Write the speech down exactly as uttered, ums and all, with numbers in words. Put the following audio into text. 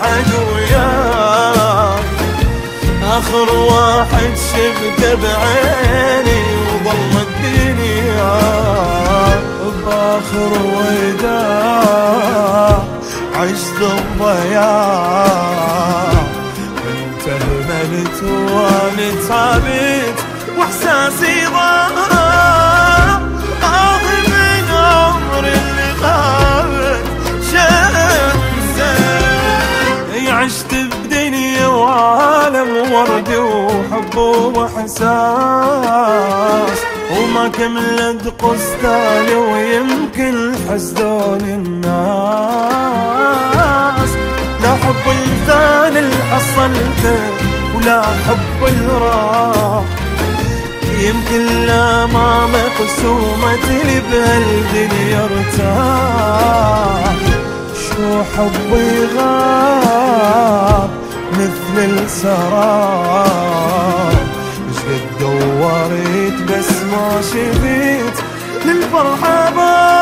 بعد وياك، آخر واحد شفته بعيني وظل الدنيا بآخر وداع عشت الضياع. انت هملت وانا تعبت واحساسي ضاع، قاضي من عمر اللي غابت شمسه. عشت بدنيا وعالم ورد وحب واحساس، وما كملت قصتالي ويمكن حسدون الناس. لا حب الثاني اللي حصلته ولا حب اللي راح، يمكن لا ما مقسومة اللي بهالدنيا ارتاح. شو حبي غاب مثل السراب، شقد دورت بس ما شفيت للفرحة باب.